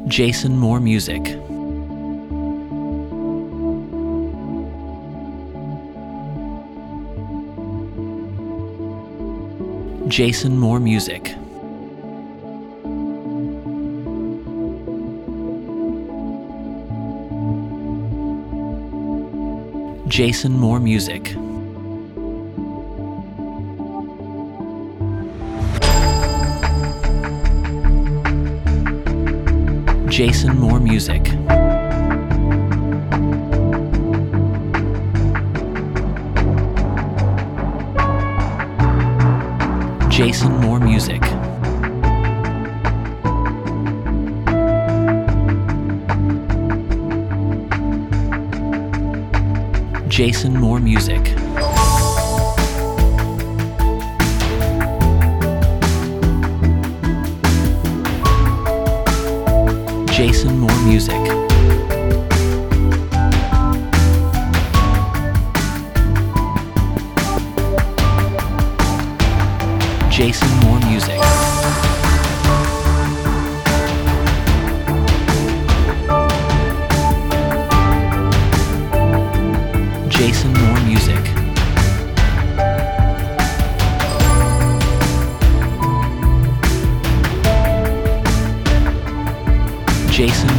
Jason Moore Music. Jason Moore Music. Jason Moore Music. Jason Moore Music. Jason Moore Music. Jason Moore Music. Jason Moore Music. Jason Moore Music. Jason Moore Music. Jason